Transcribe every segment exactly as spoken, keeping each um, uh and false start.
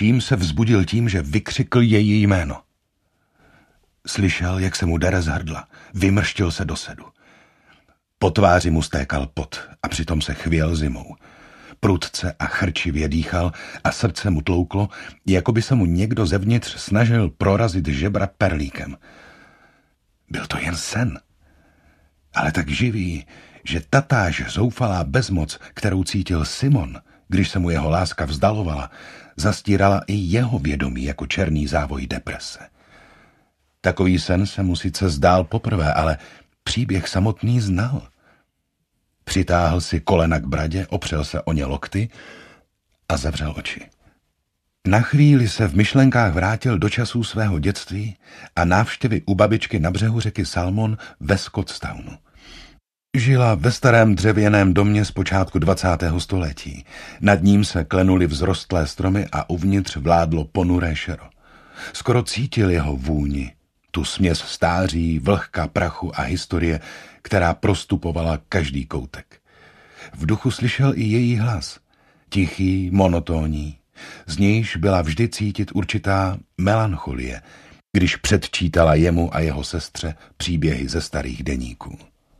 Vším se vzbudil tím, že vykřikl její jméno. Slyšel, jak se mu dere z hrdla, vymrštil se do sedu. Po tváři mu stékal pot a přitom se chvěl zimou. Prudce a chrčivě dýchal a srdce mu tlouklo, jako by se mu někdo zevnitř snažil prorazit žebra perlíkem. Byl to jen sen, ale tak živý, že tatáž zoufalá bezmoc, kterou cítil Simon, když se mu jeho láska vzdalovala, zastírala i jeho vědomí jako černý závoj deprese. Takový sen se mu sice zdál poprvé, ale příběh samotný znal. Přitáhl si kolena k bradě, opřel se o ně lokty a zavřel oči. Na chvíli se v myšlenkách vrátil do časů svého dětství a návštěvy u babičky na břehu řeky Salmon ve Scottstownu. Žila ve starém dřevěném domě z počátku dvacátého století. Nad ním se klenuly vzrostlé stromy a uvnitř vládlo ponuré šero. Skoro cítil jeho vůni, tu směs stáří, vlhka, prachu a historie, která prostupovala každý koutek. V duchu slyšel i její hlas, tichý, monotónní. Z nějž byla vždy cítit určitá melancholie, když předčítala jemu a jeho sestře příběhy ze starých deníků.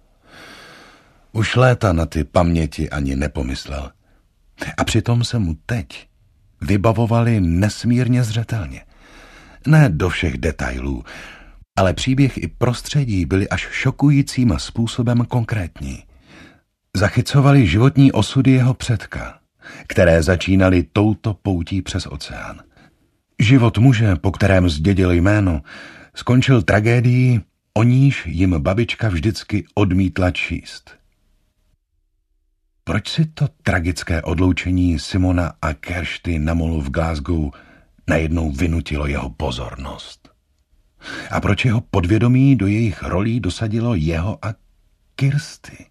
Už léta na ty paměti ani nepomyslel. A přitom se mu teď vybavovali nesmírně zřetelně. Ne do všech detailů, ale příběh i prostředí byly až šokujícím způsobem konkrétní. Zachycovali životní osudy jeho předka, které začínaly touto poutí přes oceán. Život muže, po kterém zdědil jméno, skončil tragédií, o níž jim babička vždycky odmítla číst. Proč si to tragické odloučení Simona a Keršty na molu v Glasgow najednou vynutilo jeho pozornost? A proč jeho podvědomí do jejich rolí dosadilo jeho a Kirsty?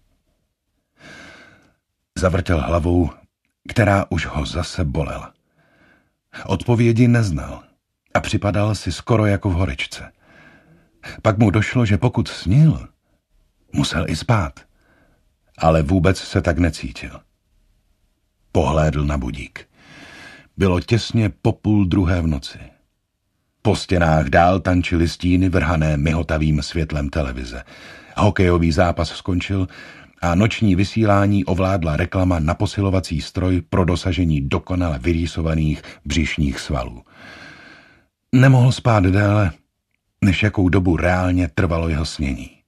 Zavrtěl hlavou, která už ho zase bolela. Odpovědi neznal a připadal si skoro jako v horečce. Pak mu došlo, že pokud snil, musel i spát, ale vůbec se tak necítil. Pohlédl na budík. Bylo těsně po půl druhé v noci. Po stěnách dál tančily stíny vrhané mihotavým světlem televize. Hokejový zápas skončil a noční vysílání ovládla reklama na posilovací stroj pro dosažení dokonale vyrýsovaných břišních svalů. Nemohl spát déle, než jakou dobu reálně trvalo jeho snění.